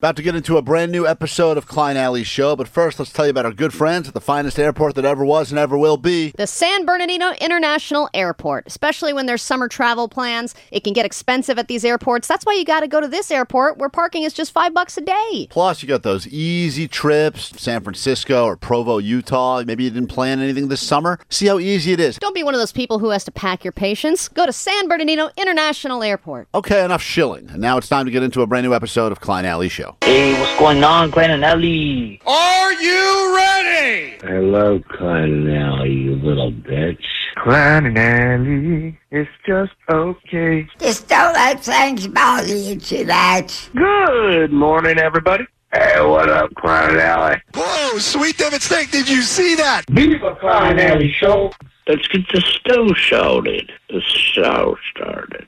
About to get into a brand new episode of Klein Alley Show, but first let's tell you about our good friends at the finest airport that ever was and ever will be. The San Bernardino International Airport. Especially when there's summer travel plans, it can get expensive at these airports. That's why you got to go to this airport where parking is just $5 a day. Plus, you got those easy trips, San Francisco or Provo, Utah. Maybe you didn't plan anything this summer. See how easy it is. Don't be one of those people who has to pack your patience. Go to San Bernardino International Airport. Okay, enough shilling. And now it's time to get into a brand new episode of Klein Alley Show. Hey, what's going on, Klein and Alley? Are you ready? I love Klein and Alley, you little bitch. Klein and Alley, it's just okay. Just don't let things bother you too much. Good morning, everybody. Hey, what up, Klein and Alley? Whoa, Sweet David Steak, did you see that? Viva Klein and Alley Show. Let's get the show started. The show started.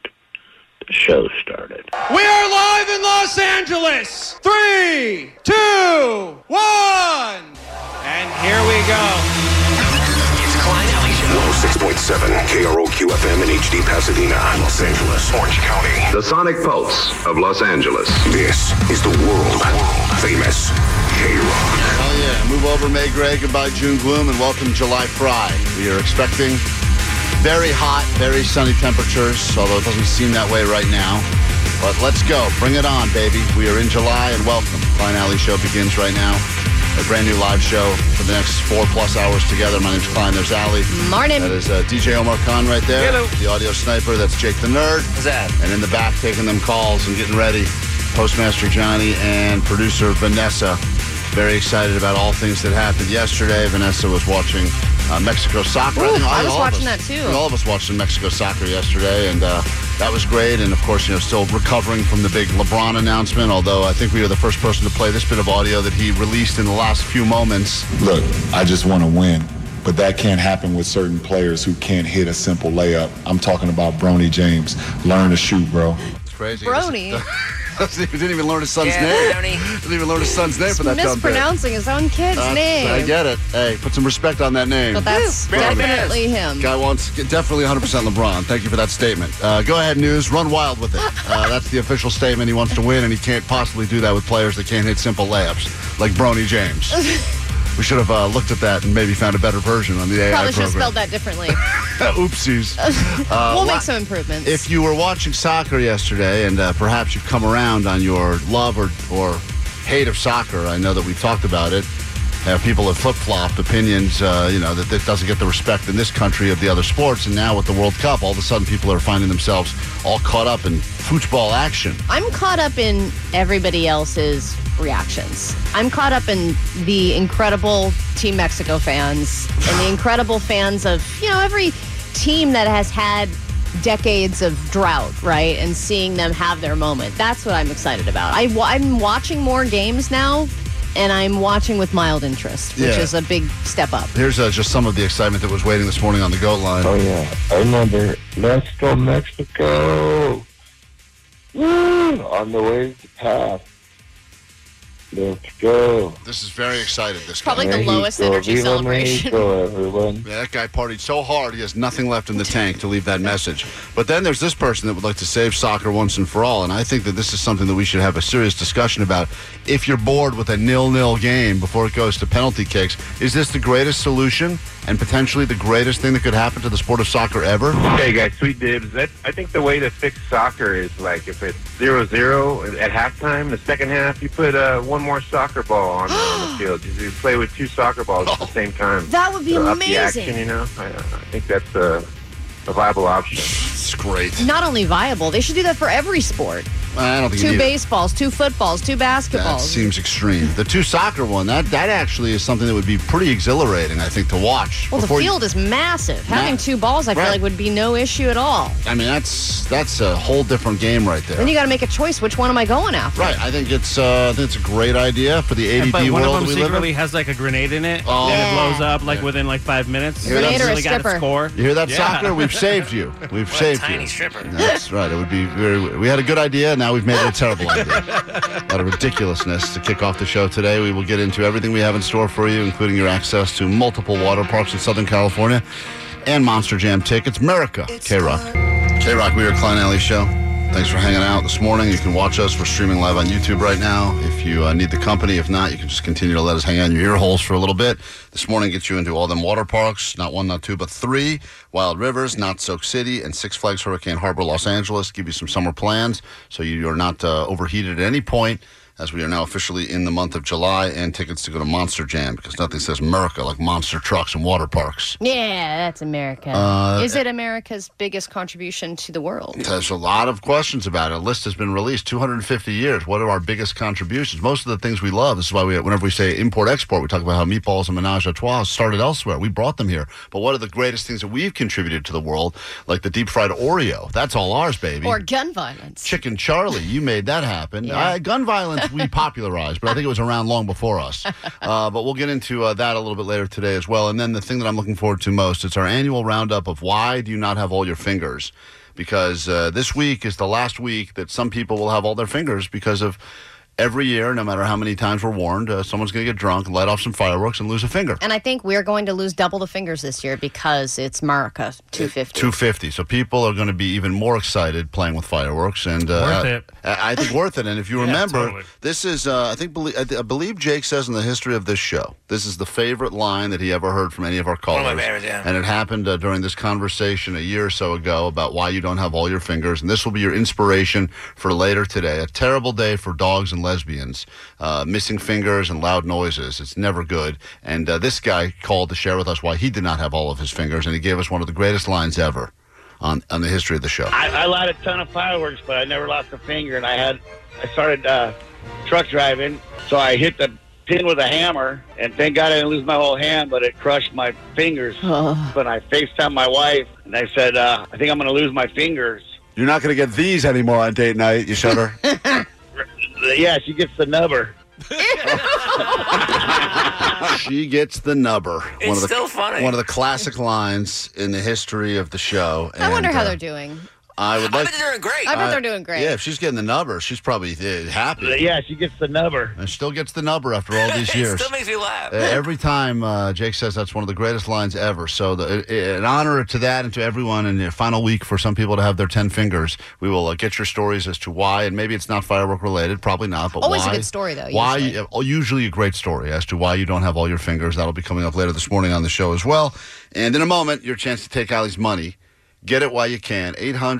We are live in Los Angeles. 3, 2, 1. And here we go. It's Klein Alley Show. 106.7 KROQ-FM in HD Pasadena, Los Angeles, Orange County. The Sonic Pulse of Los Angeles. This is the world-famous K-Rock. Hell yeah. Move over, May Gray. Goodbye, June Gloom, and welcome July Fry. We are expecting very hot, very sunny temperatures, although it doesn't seem that way right now. But let's go. Bring it on, baby. We are in July, and welcome. Klein Alley Show begins right now. A brand new live show for the next 4+ hours together. My name's Klein. There's Allie. Morning. That is DJ Omar Khan right there. Hello. The audio sniper. That's Jake the Nerd. What's that? And in the back, taking them calls and getting ready, Postmaster Johnny and producer Vanessa. Very excited about all things that happened yesterday. Vanessa was watching Mexico soccer. Ooh, I was watching that too. All of us watched some Mexico soccer yesterday, and that was great. And of course, still recovering from the big LeBron announcement. Although I think we were the first person to play this bit of audio that he released in the last few moments. Look, I just want to win, but that can't happen with certain players who can't hit a simple layup. I'm talking about Bronny James. Learn to shoot, bro. It's crazy. Bronny. He didn't even learn his son's name. Didn't even learn his son's name for that dumb bit. Mispronouncing his own kid's name. I get it. Hey, put some respect on that name. But that's definitely him. Guy wants definitely 100% LeBron. Thank you for that statement. Go ahead, News. Run wild with it. That's the official statement. He wants to win, and he can't possibly do that with players that can't hit simple layups like Bronny James. We should have looked at that and maybe found a better version on the AI Probably program. should have spelled that differently. Oopsies. We'll make some improvements. If you were watching soccer yesterday, and perhaps you've come around on your love or hate of soccer, I know that we've talked about it. People have flip-flopped opinions, that it doesn't get the respect in this country of the other sports. And now with the World Cup, all of a sudden people are finding themselves all caught up in football action. I'm caught up in everybody else's reactions. I'm caught up in the incredible Team Mexico fans and the incredible fans of, every team that has had decades of drought, right? And seeing them have their moment. That's what I'm excited about. I'm watching more games now, and I'm watching with mild interest, which is a big step up. Here's just some of the excitement that was waiting this morning on the GOAT line. Oh, yeah. I remember. Let's go, Mexico. Woo! On the way to pass. Let's go. This is very excited, this guy. Probably the lowest energy Viva celebration. Mexico, everyone. Yeah, that guy partied so hard, he has nothing left in the tank to leave that message. But then there's this person that would like to save soccer once and for all, and I think that this is something that we should have a serious discussion about. If you're bored with a 0-0 game before it goes to penalty kicks, is this the greatest solution and potentially the greatest thing that could happen to the sport of soccer ever? Hey, guys, Sweet Dibs. I think the way to fix soccer is, like, if it's 0-0 at halftime, the second half, you put one more soccer ball on the field. You play with 2 soccer balls at the same time. That would be Up the amazing. action, I think that's a viable option. It's great. Not only viable, they should do that for every sport. I don't think 2 you need it. baseballs, 2 footballs, 2 That basketballs. seems extreme. The 2 soccer one, that actually is something that would be pretty exhilarating, I think, to watch. Well, the field is massive. Having 2 balls, I feel like, would be no issue at all. I mean, that's a whole different game right there. Then you got to make a choice. Which one am I going after? Right. I think it's a great idea for the ADD but one world of them we live secretly in. has like a grenade in it, Oh. and it Yeah. blows up within 5 minutes. Grenade or a really got to stripper? score. You hear that, Yeah. soccer? We've saved you. We've saved tiny you. stripper. That's right. It would be we had a good idea, now we've made it a terrible idea. A lot of ridiculousness to kick off the show today. We will get into everything we have in store for you, including your access to multiple water parks in Southern California and Monster Jam tickets. America, K-Rock. K-Rock, we are Klein Alley Show. Thanks for hanging out this morning. You can watch us. We're streaming live on YouTube right now. If you need the company, if not, you can just continue to let us hang out in your ear holes for a little bit. This morning gets you into all them water parks, not one, not two, but three. Wild Rivers, Not Soak City, and Six Flags Hurricane Harbor, Los Angeles. Give you some summer plans so you are not overheated at any point, as we are now officially in the month of July, and tickets to go to Monster Jam, because nothing says America like monster trucks and water parks. Yeah, that's America. Is it America's biggest contribution to the world? There's a lot of questions about it. A list has been released, 250 years. What are our biggest contributions? Most of the things we love, this is why whenever we say import-export, we talk about how meatballs and Menage a Trois started elsewhere. We brought them here. But what are the greatest things that we've contributed to the world, like the deep-fried Oreo? That's all ours, baby. Or gun violence. Chicken Charlie, you made that happen. Yeah. Gun violence, we popularized, but I think it was around long before us. But we'll get into that a little bit later today as well. And then the thing that I'm looking forward to most, it's our annual roundup of why do you not have all your fingers? Because this week is the last week that some people will have all their fingers because of every year, no matter how many times we're warned, someone's going to get drunk, light off some fireworks, and lose a finger. And I think we're going to lose double the fingers this year because it's America 250. 250. So people are going to be even more excited playing with fireworks. And Worth it. I think worth it. And if you remember, totally. This is, I believe Jake says in the history of this show, this is the favorite line that he ever heard from any of our callers. One of my favorites, yeah. And it happened during this conversation a year or so ago about why you don't have all your fingers. And this will be your inspiration for later today. A terrible day for dogs and lesbians. Missing fingers and loud noises. It's never good. And this guy called to share with us why he did not have all of his fingers, and he gave us one of the greatest lines ever on the history of the show. I light a ton of fireworks, but I never lost a finger, and I started truck driving, so I hit the pin with a hammer, and thank God I didn't lose my whole hand, but it crushed my fingers. But I FaceTimed my wife, and I said, I think I'm going to lose my fingers. You're not going to get these anymore on date night, you showed her? Yeah, she gets the nubber. She gets the nubber. It's still funny. One of the classic lines in the history of the show. I wonder how they're doing. I bet they're doing great. I bet they're doing great. Yeah, if she's getting the nubber, she's probably happy. Yeah, she gets the nubber. And still gets the nubber after all these years. It still makes me laugh. Every time Jake says that's one of the greatest lines ever. So in honor to that and to everyone, in the final week for some people to have their 10 fingers, we will get your stories as to why, and maybe it's not firework related, probably not, but always why. a good story, though. Usually a great story as to why you don't have all your fingers. That'll be coming up later this morning on the show as well. And in a moment, your chance to take Allie's money. Get it while you can.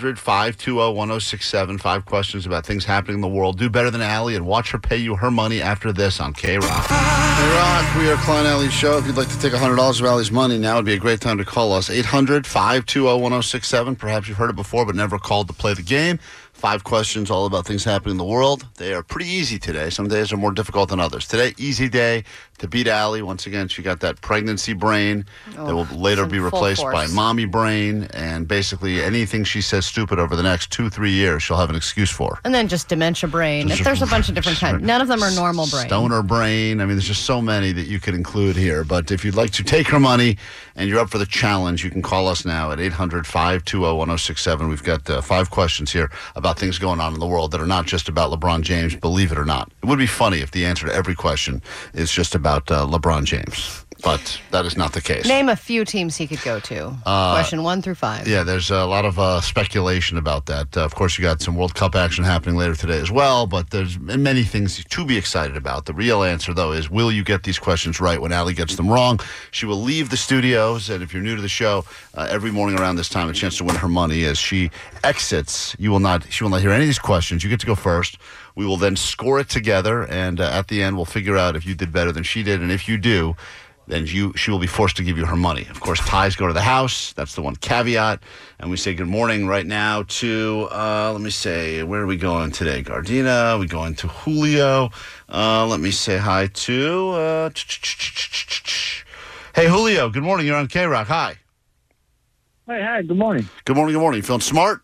800-520-1067. 5 questions about things happening in the world. Do better than Allie and watch her pay you her money after this on K-Rock. K-Rock, we are Klein Alley's show. If you'd like to take $100 of Allie's money, now would be a great time to call us. 800-520-1067. Perhaps you've heard it before, but never called to play the game. 5 questions all about things happening in the world. They are pretty easy today. Some days are more difficult than others. Today, easy day to beat Allie. Once again, she got that pregnancy brain that will later be replaced by mommy brain. And basically anything she says stupid over the next 2-3 years, she'll have an excuse for. And then just dementia brain. There's a bunch of different kinds. None of them are normal brain. Stoner brain. I mean, there's just so many that you could include here. But if you'd like to take her money and you're up for the challenge, you can call us now at 800-520-1067. We've got 5 questions here about things going on in the world that are not just about LeBron James, believe it or not. It would be funny if the answer to every question is just about LeBron James, but that is not the case. Name a few teams he could go to. Question 1 through 5. Yeah, there's a lot of speculation about that. Of course, you got some World Cup action happening later today as well, but there's many things to be excited about. The real answer, though, is will you get these questions right when Allie gets them wrong? She will leave the studios, and if you're new to the show, every morning around this time, a chance to win her money as she exits. She will not hear any of these questions. You get to go first. We will then score it together, and at the end, we'll figure out if you did better than she did, and if you do, then she will be forced to give you her money. Of course, ties go to the house. That's the one caveat. And we say good morning right now to, let me say, where are we going today? Gardena. We going to Julio. Let me say hi to, hey, Julio. Good morning. You're on K-Rock. Hi. Hey, hi. Good morning. Good morning. Good morning. You feeling smart?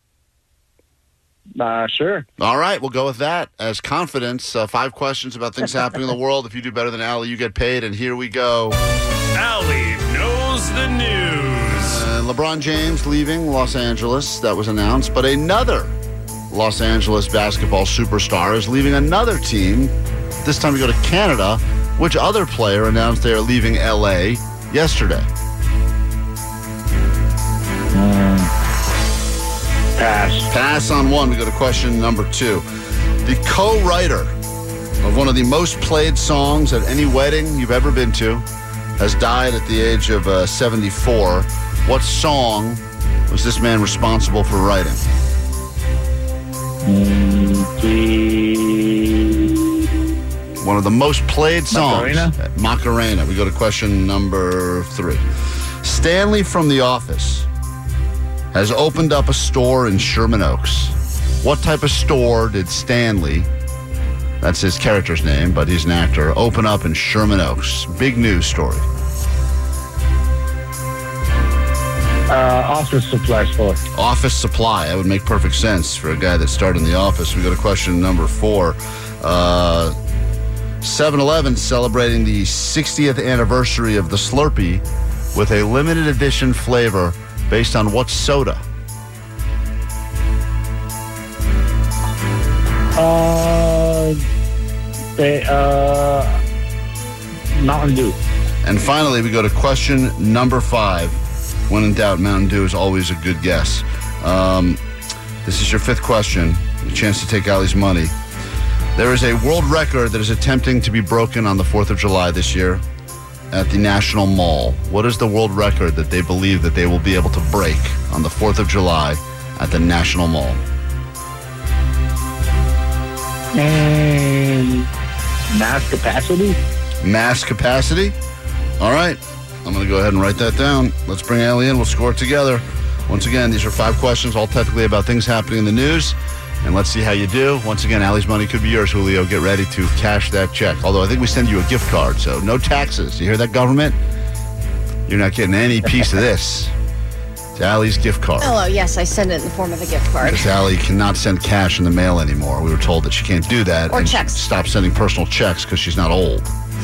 Sure. All right, we'll go with that as confidence. 5 questions about things happening in the world. If you do better than Allie, you get paid. And here we go. Allie knows the news. LeBron James leaving Los Angeles. That was announced. But another Los Angeles basketball superstar is leaving another team. This time we go to Canada. Which other player announced they are leaving L.A. yesterday? Pass. Pass on 1. We go to question number 2. The co-writer of one of the most played songs at any wedding you've ever been to has died at the age of 74. What song was this man responsible for writing? One of the most played songs. Macarena. We go to question number 3. Stanley from The Office has opened up a store in Sherman Oaks. What type of store did Stanley, that's his character's name, but he's an actor, open up in Sherman Oaks? Big news story. Office supply store. Office supply. That would make perfect sense for a guy that started in The Office. We go to question number 4. 7-Eleven celebrating the 60th anniversary of the Slurpee with a limited edition flavor based on what soda? Mountain Dew. And finally, we go to question number 5. When in doubt, Mountain Dew is always a good guess. This is your 5th question. A chance to take Allie's money. There is a world record that is attempting to be broken on the 4th of July this year at the National Mall. What is the world record that they believe that they will be able to break on the 4th of July at the National Mall? Mass capacity? Mass capacity? All right. I'm going to go ahead and write that down. Let's bring Allie in. We'll score it together. Once again, these are 5 questions, all technically about things happening in the news. And let's see how you do. Once again, Allie's money could be yours, Julio. Get ready to cash that check. Although I think we send you a gift card, so no taxes. You hear that, government? You're not getting any piece of this. It's Allie's gift card. Oh, yes, I send it in the form of a gift card. Because Allie cannot send cash in the mail anymore. We were told that she can't do that. Or and checks. Stop sending personal checks because she's not old.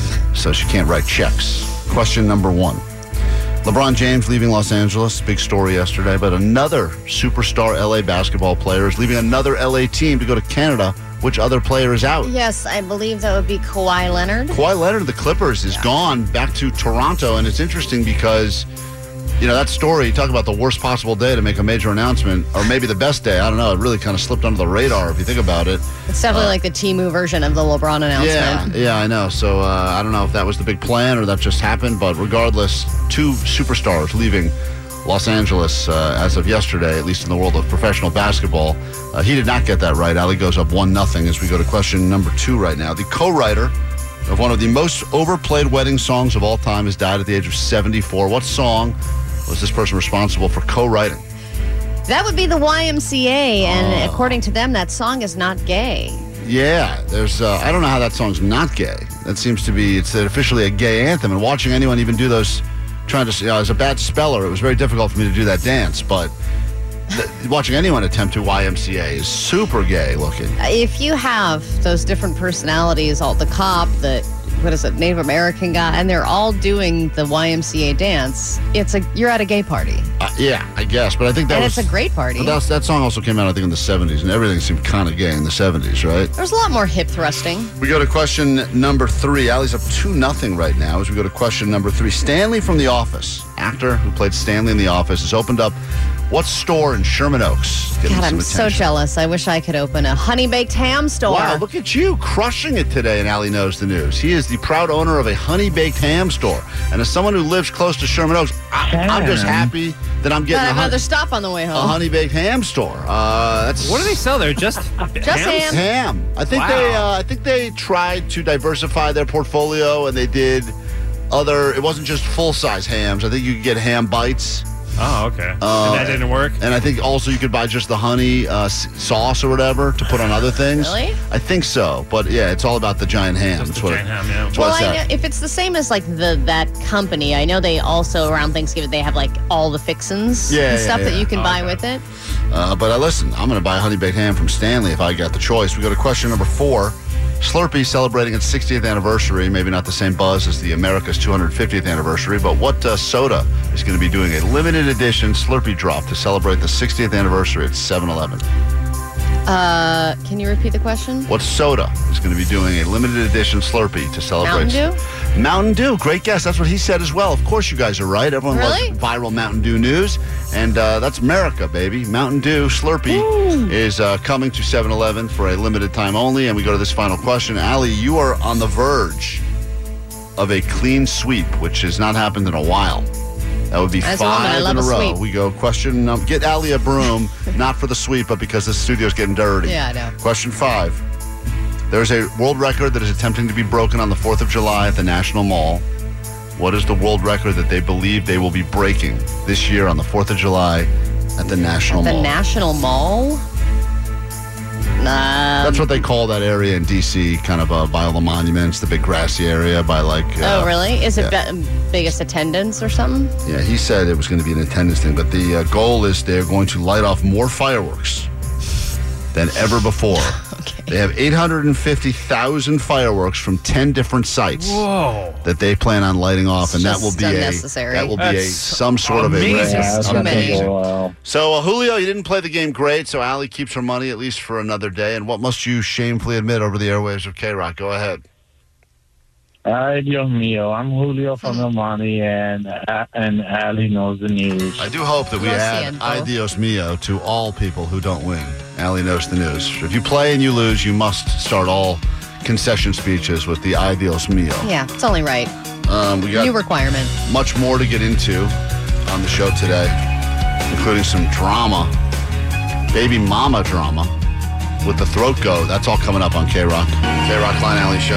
So she can't write checks. Question number 1. LeBron James leaving Los Angeles. Big story yesterday. But another superstar LA basketball player is leaving another LA team to go to Canada. Which other player is out? Yes, I believe that would be Kawhi Leonard. Kawhi Leonard of the Clippers is gone back to Toronto. And it's interesting because, you know, that story, talk about the worst possible day to make a major announcement, or maybe the best day. I don't know. It really kind of slipped under the radar if you think about it. It's definitely like the Temu version of the LeBron announcement. Yeah, I know. So I don't know if that was the big plan or that just happened. But regardless, 2 superstars leaving Los Angeles as of yesterday, at least in the world of professional basketball. He did not get that right. Allie goes up 1-0 as we go to question number 2 right now. The co-writer of one of the most overplayed wedding songs of all time has died at the age of 74. What song was this person responsible for co-writing? That would be the YMCA, and according to them, that song is not gay. Yeah, there's. I don't know how that song's not gay. That seems to be. It's officially a gay anthem. And watching anyone even do those, trying to. As a bad speller, it was very difficult for me to do that dance. But watching anyone attempt to YMCA is super gay looking. If you have those different personalities, all the cop, the Native American guy, and they're all doing the YMCA dance, you're at a gay party. Yeah, I guess, but I think it's a great party. But that song also came out, I think, in the 70s, and everything seemed kind of gay in the 70s, right? There's a lot more hip thrusting. We go to question number 3. Allie's up 2-0 right now as we go to question number 3. Stanley from The Office, actor who played Stanley in The Office, has opened up what store in Sherman Oaks? God, I'm so jealous. I wish I could open a honey-baked ham store. Wow, look at you crushing it today in Allie Knows the News. He is the proud owner of a honey-baked ham store. And as someone who lives close to Sherman Oaks, I'm just happy that I'm getting another stop on the way home. A honey-baked ham store. What do they sell there? Just ham? Ham. I think they tried to diversify their portfolio, and they did other. It wasn't just full-size hams. I think you could get ham bites. Oh, okay. And that didn't work? And I think also you could buy just the honey sauce or whatever to put on other things. Really? I think so. But yeah, it's all about the giant ham. Just the giant ham, yeah. Well, I know, if it's the same as like that company, I know they also around Thanksgiving they have like all the fixins and stuff that you can buy with it. But listen, I'm going to buy a honey baked ham from Stanley if I got the choice. We go to question number 4. Slurpee celebrating its 60th anniversary. Maybe not the same buzz as the America's 250th anniversary, but what soda is going to be doing a limited edition Slurpee drop to celebrate the 60th anniversary at 7-Eleven? Can you repeat the question? What soda is going to be doing a limited edition Slurpee to celebrate? Mountain Dew? Mountain Dew. Great guess. That's what he said as well. Of course you guys are right. Everyone Really? loves viral Mountain Dew news. And that's America, baby. Mountain Dew Slurpee is coming to 7-Eleven for a limited time only. And we go to this final question. Allie, you are on the verge of a clean sweep, which has not happened in a while. That would be As a woman, I 5 love in a a row. sweep. We go question, get Allie a broom, not for the sweep, but because the studio's getting dirty. Yeah, I know. Question 5. There's a world record that is attempting to be broken on the 4th of July at the National Mall. What is the world record that they believe they will be breaking this year on the 4th of July at the National Mall? The National Mall? That's what they call that area in D.C., kind of by all the monuments, the big grassy area by like... Oh, really? Is it yeah. biggest attendance or something? Yeah, he said it was going to be an attendance thing, but the goal is they're going to light off more fireworks than ever before. Okay. They have 850,000 fireworks from 10 different sites that they plan on lighting off, and that will be unnecessary. some sort of a amazing. Yeah, too many. So, Julio, you didn't play the game great, so Allie keeps her money at least for another day. And what must you shamefully admit over the airwaves of K-Rock? Go ahead. Ay, Dios mío. I'm Julio from El Monte, and Ali knows the news. I do hope that we Lo add siento. Ay Dios Mio to all people who don't win. Allie knows the news. If you play and you lose, you must start all concession speeches with the Ay Dios Mio. Yeah, it's only right. We got New requirement. much more to get into on the show today, including some drama, baby mama drama with the throat goat. That's all coming up on K-Rock. K-Rock Klein Alley Show.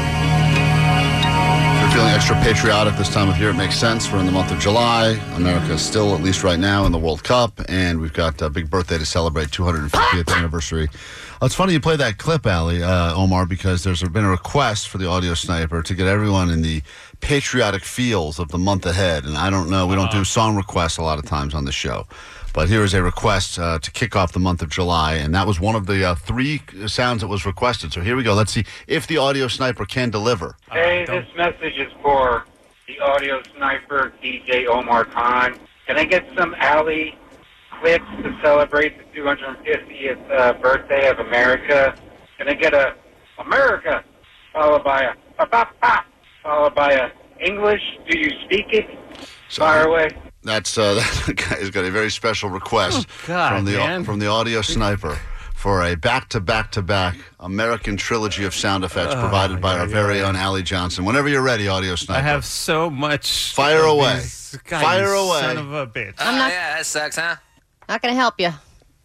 If you're feeling extra patriotic this time of year, it makes sense. We're in the month of July. America is still, at least right now, in the World Cup, and we've got a big birthday to celebrate, 250th anniversary. It's funny you play that clip, Allie, Omar, because there's been a request for the Audio Sniper to get everyone in the patriotic feels of the month ahead. And I don't know, we don't do song requests a lot of times on the show. But here is a request to kick off the month of July, and that was one of the 3 sounds that was requested. So here we go. Let's see if the Audio Sniper can deliver. Hey, this message is for the Audio Sniper, DJ Omar Khan. Can I get some Alley clips to celebrate the 250th birthday of America? Can I get a America followed by a ba-ba-ba, followed by a English? Do you speak it? Fire away. That's that guy's got a very special request from the Audio Sniper for a back-to-back-to-back American trilogy of sound effects provided by our very own Allie Johnson. Whenever you're ready, Audio Sniper. I have so much. Fire away. Fire away. Son of a bitch. Yeah, that sucks, huh? Not going to help you.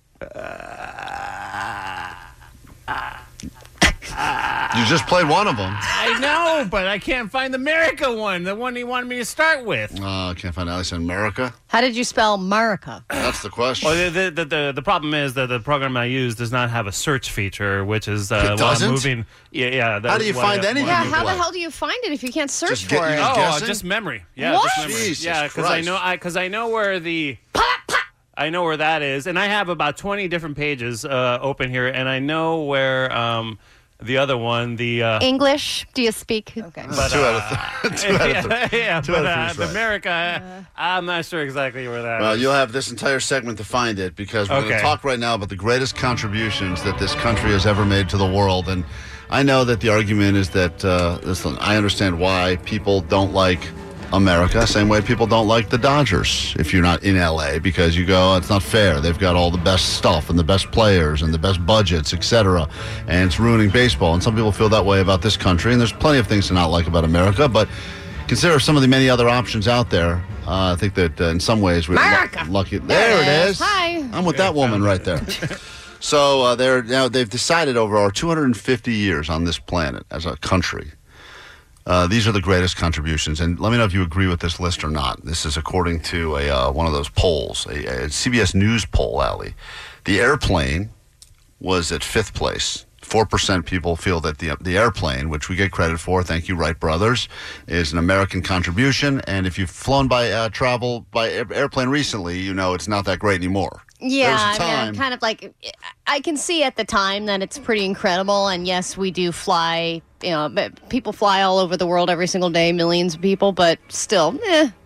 You just played one of them. I know, but I can't find the America one, the one he wanted me to start with. I can't find Allie said America. How did you spell America? That's the question. Well, the problem is that the program I use does not have a search feature, which is It doesn't? moving. Yeah. How do you find anything? Yeah, you how the play? hell do you find it if you can't search Just for get it? you- guessing? Just memory. Yeah, What? just memory. Jesus Yeah, because I know where the. I know where that is, and I have about 20 different pages open here, and I know where the other one, the English? Do you speak? Okay. but, 2 out of 3. 2 out of 3. yeah, 2 but out of 3 is right. America, I'm not sure exactly where that Well, is. you'll have this entire segment to find it because we're going to Okay. talk right now about the greatest contributions that this country has ever made to the world. And I know that the argument is that, listen, I understand why people don't like America, same way people don't like the Dodgers if you're not in L.A. because you go, it's not fair. They've got all the best stuff and the best players and the best budgets, etc., and it's ruining baseball. And some people feel that way about this country, and there's plenty of things to not like about America, but consider some of the many other options out there. I think that in some ways we're lucky. There it is. Hi. I'm with that woman right there. So they've decided over our 250 years on this planet as a country, these are the greatest contributions. And let me know if you agree with this list or not. This is according to one of those polls, a CBS News poll, Allie. The airplane was at 5th place. 4% people feel that the airplane, which we get credit for, thank you, Wright Brothers, is an American contribution. And if you've flown by travel by airplane recently, you know it's not that great anymore. Yeah, There's a I mean, time. I'm kind of like, I can see at the time that it's pretty incredible. And yes, we do fly, but people fly all over the world every single day, millions of people, but still,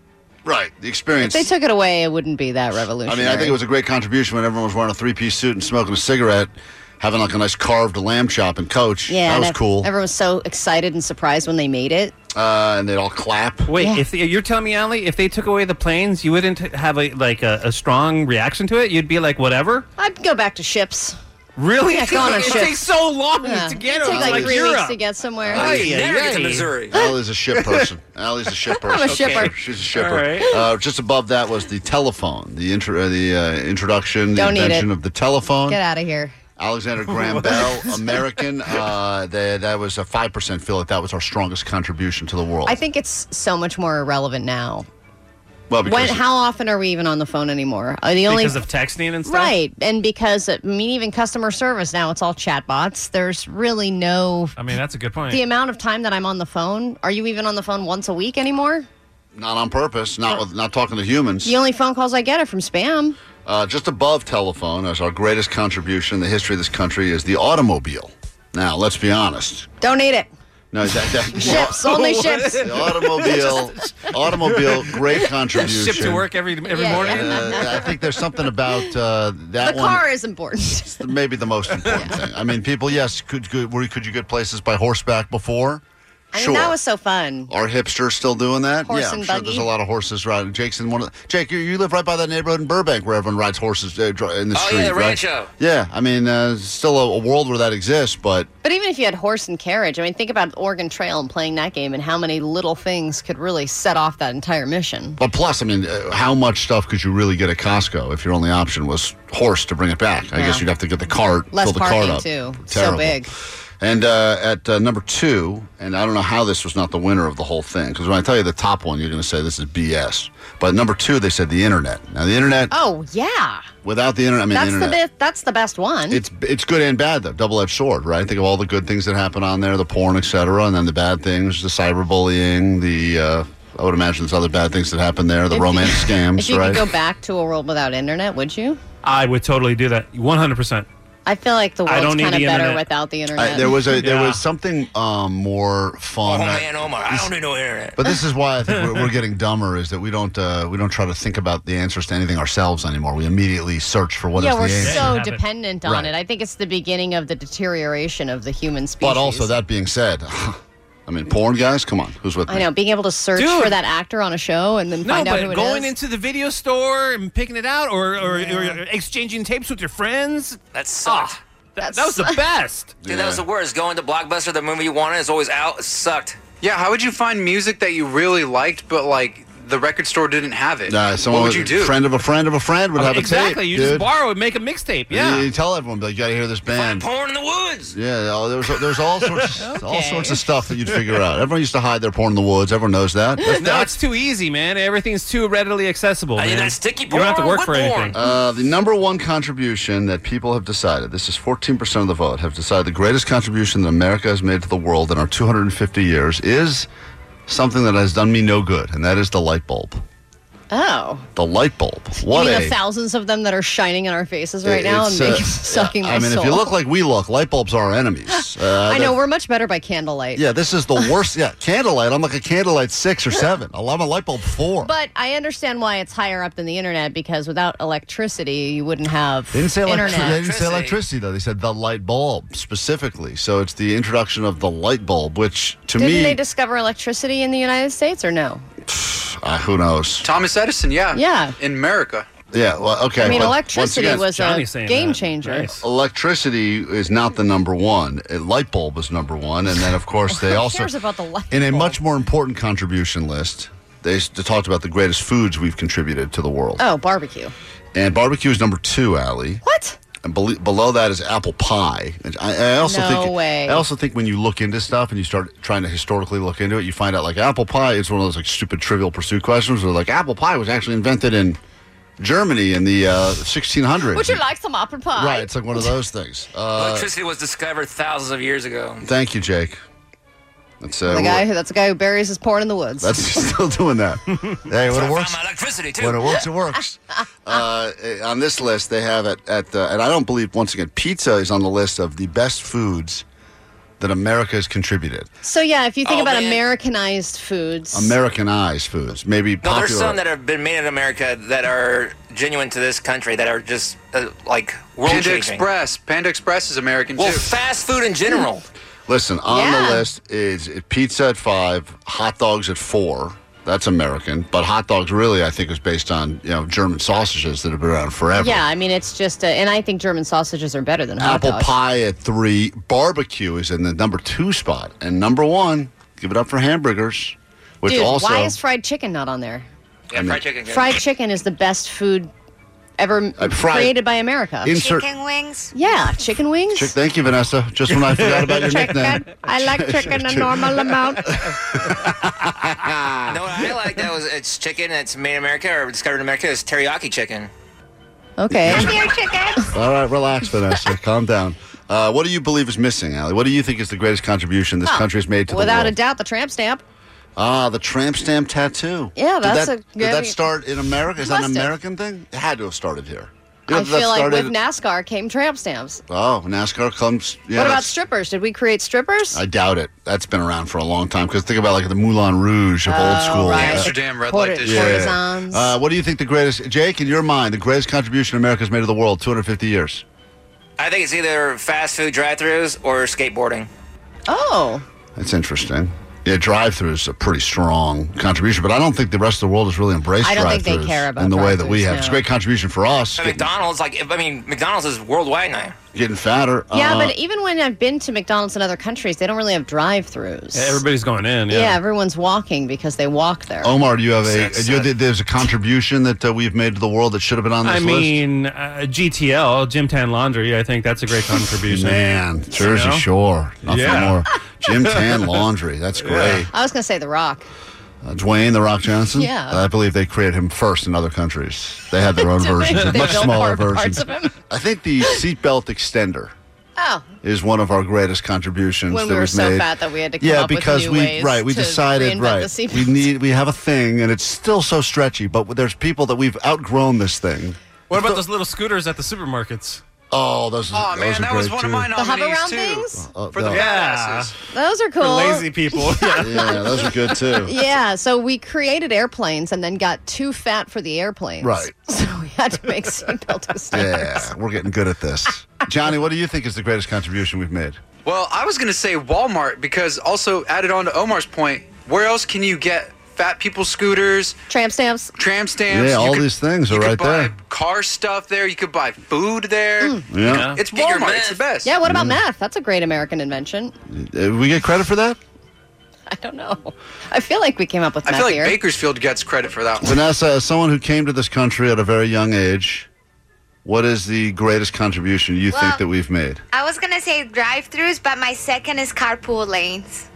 Right. The experience. If they took it away, it wouldn't be that I revolutionary. mean, I think it was a great contribution when everyone was wearing a three-piece suit and smoking a cigarette, having like a nice carved lamb chop and Coach. Yeah, that was cool. Everyone was so excited and surprised when they made it. And they'd all clap. Wait, you're telling me, Allie, if they took away the planes, you wouldn't have a strong reaction to it? You'd be like, whatever? I'd go back to ships. Really? Yeah, go on a it ship. takes so long Yeah. to get It them. takes like 3 Europe. weeks to get somewhere. Never get to Missouri. Allie's a ship person. Allie's a ship person. I'm a shipper. She's a shipper. All right. Just above that was the telephone, the introduction, the Don't need invention it. of the telephone. Get out of here. Alexander Graham Bell, American. That was a 5%. Feel like that was our strongest contribution to the world. I think it's so much more irrelevant now. Well, because How often are we even on the phone anymore? Because of texting and stuff? Right, and because, even customer service now, it's all chatbots. There's really no... I mean, that's a good point. The amount of time that I'm on the phone, are you even on the phone once a week anymore? not on purpose, not talking to humans. The only phone calls I get are from spam. Just above telephone, as our greatest contribution in the history of this country, is the automobile. Now, let's be honest. Don't need it. No, Ships, only ships. The automobile, great contribution. Ship to work every morning. I think there's something about that The one. car is important. Maybe the most important thing. I mean, people, yes, could you get places by horseback before? I mean, Sure. that was so fun. Are hipsters still doing that? Horse yeah, I'm and sure buggy. there's a lot of horses riding. Jake's in one of the, Jake, you live right by that neighborhood in Burbank where everyone rides horses in the street, yeah, the right? Rancho. Yeah, I mean, still a world where that exists, but But even if you had horse and carriage, I mean, think about Oregon Trail and playing that game and how many little things could really set off that entire mission. But plus, I mean, how much stuff could you really get at Costco if your only option was horse to bring it back? I guess you'd have to get the cart, Less fill the cart parking, up. too. Terrible. So big. And at number 2, and I don't know how this was not the winner of the whole thing, because when I tell you the top one, you're going to say this is BS. But number 2, they said the internet. Now, the internet, Oh, yeah. without the internet, I mean, That's the internet. that's the best one. It's good and bad, though. Double-edged sword, right? Think of all the good things that happen on there, the porn, etc., and then the bad things, the cyberbullying, I would imagine there's other bad things that happen there, the romance scams, if you right? could go back to a world without internet, would you? I would totally do that. 100%. I feel like the I world's don't need kind of the better internet. without the internet. There was something more fun. Oh, man, Omar, I don't need no internet. But this is why I think we're getting dumber, is that we don't try to think about the answers to anything ourselves anymore. We immediately search for what is yeah, the we're answer. so dependent on Right. it. I think it's the beginning of the deterioration of the human species. But also, that being said, I mean, porn guys, come on, who's with me? I know, being able to search Dude. for that actor on a show and then No, find out but who it going is. into the video store and picking it out or exchanging tapes with your friends. That sucked. That was the best. Dude, that was the worst. Going to Blockbuster, the movie you wanted is always out. It sucked. Yeah, how would you find music that you really liked, but like the record store didn't have it? Someone what would you do? Friend of a friend of a friend would have a Exactly. tape. You dude. just borrow it, make a mixtape. Yeah. You tell everyone, like, you got to hear this band. Porn in the woods. Yeah, there's all sorts of stuff that you'd figure out. Everyone used to hide their porn in the woods. Everyone knows that. No, it's too easy, man. Everything's too readily accessible. Yeah, Man. that sticky You don't have to porn, work what for anything. The number one contribution that people have decided, this is 14% of the vote, have decided the greatest contribution that America has made to the world in our 250 years is something that has done me no good, and that is the light bulb. Oh. The light bulb. You What mean a... the thousands of them that are shining in our faces right now it's, and sucking my I mean, soul? if you look like we look, light bulbs are our enemies. I know, we're much better by candlelight. Yeah, this is the worst. Yeah, candlelight. I'm like a candlelight 6 or 7. I'm a light bulb 4. But I understand why it's higher up than the internet, because without electricity, you wouldn't have They didn't say internet. They didn't say electricity, though. They said the light bulb specifically. So it's the introduction of the light bulb, which to Didn't me, they discover electricity in the United States or no? who knows? Thomas Edison, yeah. Yeah. In America. Yeah, well, okay. I mean, but electricity once again, was a game changer. Electricity is not the number one. A light bulb is number one. And then, of course, they Who also, cares about the light in a bulb? much more important contribution list, they talked about the greatest foods we've contributed to the world. Oh, barbecue. And barbecue is number 2, Allie. What? And below that is apple pie. And I also No think way. I also think when you look into stuff and you start trying to historically look into it, you find out like apple pie is one of those like stupid Trivial Pursuit questions where like apple pie was actually invented in Germany in the 1600s. Would you like some apple pie? Right, it's like one of those things. Electricity was discovered thousands of years ago. Thank you, Jake. That's That's the guy who buries his porn in the woods. That's still doing that. Hey, when it works, my electricity too. when it works, it works. On this list, they have and I don't believe, once again, pizza is on the list of the best foods that America has contributed. So, yeah, if you think about man. Americanized foods. Americanized foods, maybe No, popular. there's some that have been made in America that are genuine to this country that are just like world Panda changing. Express. Panda Express is American Well, too. fast food in general. Listen, on Yeah. the list is pizza at 5, hot dogs at 4. That's American, but hot dogs really, I think, is based on German sausages that have been around forever. Yeah, I mean, it's just, and I think German sausages are better than hot Apple dogs. pie at 3. Barbecue is in the number 2 spot, and number 1, give it up for hamburgers, which Dude, also. why is fried chicken not on there? Yeah, fried chicken. good. Fried chicken is the best food ever created by America. Chicken wings? Yeah, chicken wings. Thank you, Vanessa. Just when I forgot about your Chicken. nickname. I like chicken a normal amount. No, what I like that was it's chicken that's made in America or discovered in America is teriyaki chicken. Okay. Here, chicken. All right, relax, Vanessa. Calm down. What do you believe is missing, Allie? What do you think is the greatest contribution this country has made to the world? Without a doubt, the tramp stamp. The tramp stamp tattoo. Yeah, that's did that start in America? Is that an Must have. American thing? It had to have started here. I feel like with NASCAR came tramp stamps. Oh, NASCAR comes. Yeah, What about that's- strippers? Did we create strippers? I doubt it. That's been around for a long time. Because think about like the Moulin Rouge of old school. right. Amsterdam red light district. Courtesans. What do you think the greatest, Jake, in your mind, the greatest contribution America's made to the world, 250 years? I think it's either fast food drive-thrus or skateboarding. Oh. That's interesting. Yeah, drive-through is a pretty strong contribution, but I don't think the rest of the world has really embraced I don't think drive-thrus they care about in the way that we drive-thrus, have. no. It's a great contribution for us, McDonald's, McDonald's is worldwide now. getting fatter. Yeah, but even when I've been to McDonald's in other countries, they don't really have drive-thrus. Everybody's going in. Yeah, everyone's walking because they walk there. Omar, do you have there's a contribution that we've made to the world that should have been on this I list? mean, GTL, Jim Tan Laundry, I think that's a great contribution. Man, Jersey You know? Shore. Nothing Yeah. more. Jim Tan Laundry. That's great. I was going to say The Rock. Dwayne The Rock Johnson? Yeah. I believe they created him first in other countries. They had their own versions, They much built smaller parts versions. of him? I think the seatbelt extender Oh, is one of our greatest contributions when that we were we've so made. fat that we had to come Yeah, up because with new ways we to decided reinvent the seatbelt. we have a thing and it's still so stretchy, but there's people that we've outgrown this thing. What about those little scooters at the supermarkets? Oh, those Oh those man, are that was great, one too. of my The hover nominees round too. things? For the Yeah. badasses. Those are cool. For lazy people. Yeah. Yeah, those are good too. Yeah, so we created airplanes and then got too fat for the airplanes. Right. So we had to make seatbelt extenders. Yeah, we're getting good at this. Johnny, what do you think is the greatest contribution we've made? Well, I was going to say Walmart because also added on to Omar's point, where else can you get fat people scooters, Tramp stamps? tramp stamps? Yeah, You all could- things are you could right buy there. car stuff there. You could buy food there. Yeah. It's Get your Walmart. It's meth. the best. Yeah, what about meth? That's a great American invention. We get credit for that? I don't know. I feel like we came up with I meth feel like here. Bakersfield gets credit for that one. Vanessa, as someone who came to this country at a very young age, what is the greatest contribution you think Well- that we've made? I was gonna say drive-throughs, but my second is carpool lanes.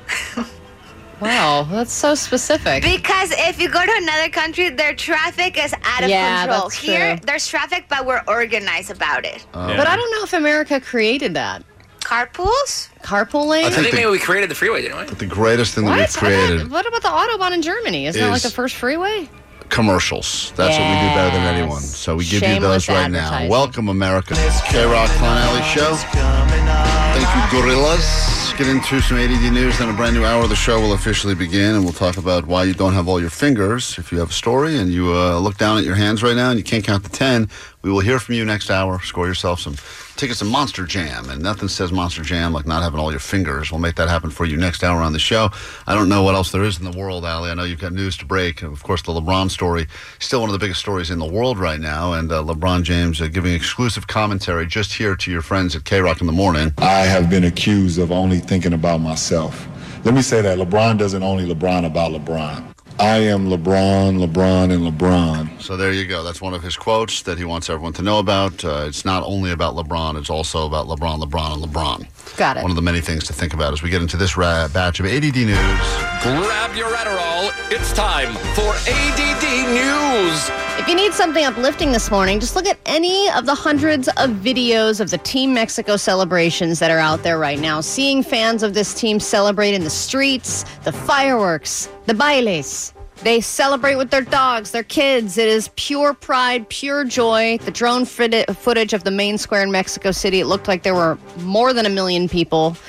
Wow, that's so specific. Because if you go to another country, their traffic is out of Yeah, control. that's Here, true. there's traffic, but we're organized about it. But I don't know if America created that. Carpools? Carpool lane? I think maybe we created the freeway, didn't we? The greatest thing that we've What? created, What about the Autobahn in Germany? Isn't that like is- the first freeway? commercials. That's what we do better than Yes. anyone. So we give Shameless you those right now. advertising. Welcome, America. K-Rock Klein Alley Show. Thank you, Gorillas. Get into some ADD news, then a brand new hour of the show will officially begin, and we'll talk about why you don't have all your fingers. If you have a story and you look down at your hands right now and you can't count to 10, we will hear from you next hour. Score yourself some tickets to Monster Jam, and nothing says Monster Jam like not having all your fingers. We'll make that happen for you next hour on the show. I don't know what else there is in the world, Allie. I know you've got news to break. Of course, the LeBron story, still one of the biggest stories in the world right now, and LeBron James giving exclusive commentary just here to your friends at K-Rock in the morning. I have been accused of only thinking about myself. Let me say that LeBron doesn't only LeBron about LeBron. I am LeBron, LeBron, and LeBron. So there you go. That's one of his quotes that he wants everyone to know about. It's not only about LeBron, it's also about LeBron, LeBron, and LeBron. Got it. One of the many things to think about as we get into this batch of ADD news. Grab your Adderall. It's time for ADD News. If you need something uplifting this morning, just look at any of the hundreds of videos of the Team Mexico celebrations that are out there right now. Seeing fans of this team celebrate in the streets, the fireworks, the bailes. They celebrate with their dogs, their kids. It is pure pride, pure joy. The drone footage of the main square in Mexico City, it looked like there were more than 1 million people.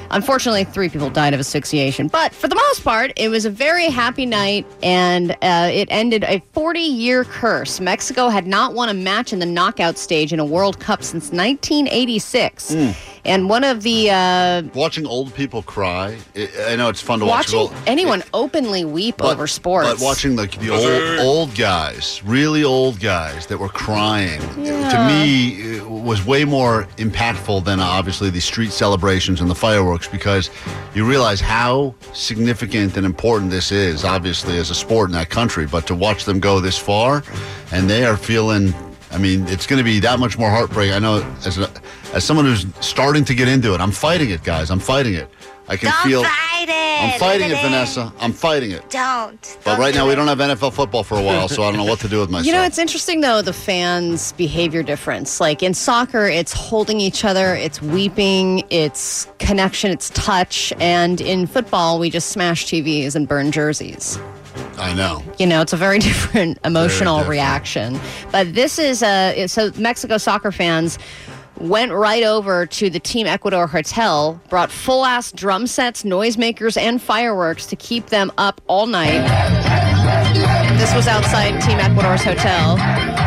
Unfortunately, 3 people died of asphyxiation. But for the most part, it was a very happy night, and it ended a 40-year curse. Mexico had not won a match in the knockout stage in a World Cup since 1986. And one of the... watching old people cry, I know it's fun to watching anyone openly weep over sports. But watching the old guys, really old guys that were crying, to me, it was way more impactful than obviously the street celebrations and the fireworks, because you realize how significant and important this is, obviously, as a sport in that country. But to watch them go this far, and they are feeling... I mean, it's going to be that much more heartbreak. I know as someone who's starting to get into it, I'm fighting it, guys. I'm fighting it. I can feel... Fight it. I'm fighting it, Vanessa. I'm fighting it. Don't. But right now, we don't have NFL football for a while, so I don't know what to do with myself. You know, it's interesting, though, the fans' behavior difference. Like, in soccer, it's holding each other, it's weeping, it's connection, it's touch. And in football, we just smash TVs and burn jerseys. I know. You know, it's a very different emotional reaction. But this is so Mexico soccer fans went right over to the Team Ecuador hotel, brought full-ass drum sets, noisemakers, and fireworks to keep them up all night. This was outside Team Ecuador's hotel.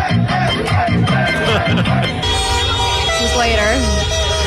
This was later.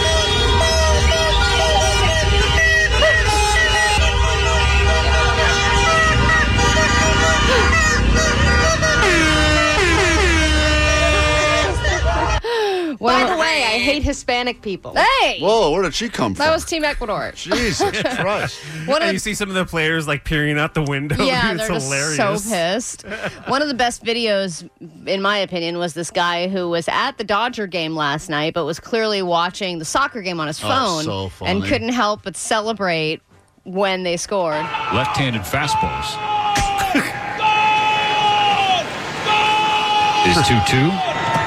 By the way, I hate Hispanic people. Hey! Whoa, where did she come from? That was Team Ecuador. Jesus Christ. You see some of the players like peering out the window. Yeah, it's they're hilarious. just so pissed. One of the best videos, in my opinion, was this guy who was at the Dodger game last night, but was clearly watching the soccer game on his phone so funny. and couldn't help but celebrate when they scored. Left-handed fastballs. Is 2-2.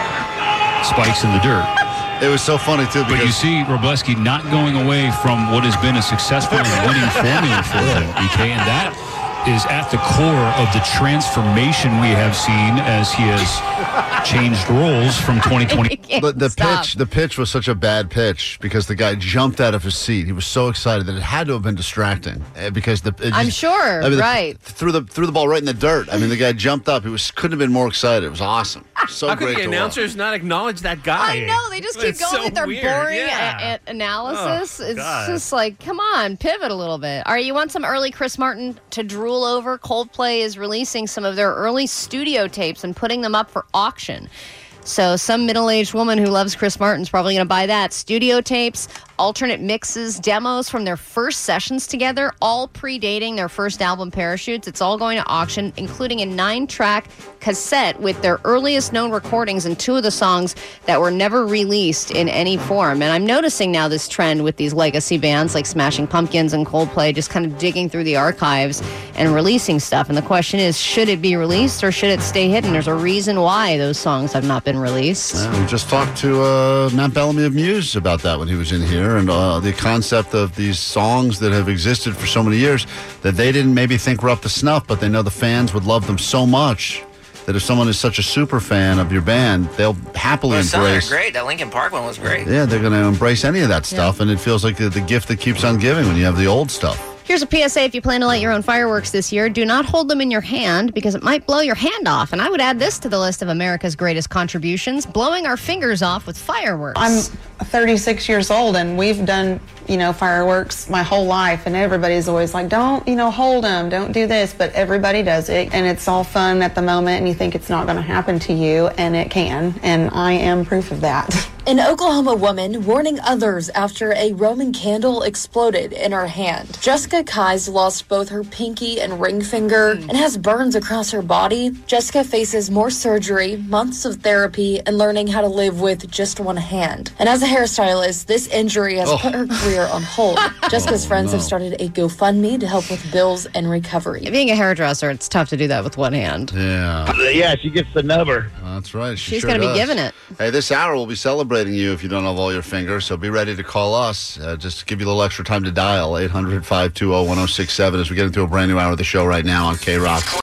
Spikes in the dirt. It was so funny, too. But you see Robleski not going away from what has been a successful and winning formula for him, BK, and that is at the core of the transformation we have seen as he has changed roles from 2020. But the pitch was such a bad pitch because the guy jumped out of his seat. He was so excited that it had to have been distracting because I'm sure, right? Threw the ball right in the dirt. I mean, the guy jumped up. He couldn't have been more excited. It was awesome. So How great could the to announcers watch. not acknowledge that guy? I know. They just keep It's going so with their weird. boring Yeah. analysis. Oh, it's God. just like, come on, pivot a little bit. All right, you want some early Chris Martin to drool over? Coldplay is releasing some of their early studio tapes and putting them up for auction. So some middle-aged woman who loves Chris Martin's probably going to buy that. Studio tapes, alternate mixes, demos from their first sessions together, all predating their first album, Parachutes. It's all going to auction, including a 9-track cassette with their earliest known recordings and 2 of the songs that were never released in any form. And I'm noticing now this trend with these legacy bands like Smashing Pumpkins and Coldplay just kind of digging through the archives and releasing stuff. And the question is, should it be released or should it stay hidden? There's a reason why those songs have not been released. We just talked to Matt Bellamy of Muse about that when he was in here, and the concept of these songs that have existed for so many years that they didn't maybe think were up to snuff, but they know the fans would love them so much that if someone is such a super fan of your band, they'll happily Some are embrace. great. That Linkin Park one was great. Yeah, they're going to embrace any of that stuff, and it feels like the gift that keeps on giving when you have the old stuff. Here's a PSA. If you plan to light your own fireworks this year, do not hold them in your hand because it might blow your hand off. And I would add this to the list of America's greatest contributions, blowing our fingers off with fireworks. I'm 36 years old and we've done, fireworks my whole life, and everybody's always like, don't, hold them, don't do this, but everybody does it, and it's all fun at the moment, and you think it's not going to happen to you, and it can, and I am proof of that. An Oklahoma woman warning others after a Roman candle exploded in her hand. Jessica Kais lost both her pinky and ring finger and has burns across her body. Jessica faces more surgery, months of therapy, and learning how to live with just one hand. And as a hairstylist, this injury has put her career on hold. Jessica's friends have started a GoFundMe to help with bills and recovery. Being a hairdresser, it's tough to do that with one hand. Yeah. Yeah, she gets the nubber. That's right. She's going to be giving it. Hey, this hour we'll be celebrating you if you don't have all your fingers, so be ready to call us. Just to give you a little extra time to dial 800-520-1067 as we get into a brand new hour of the show right now on K-Rock.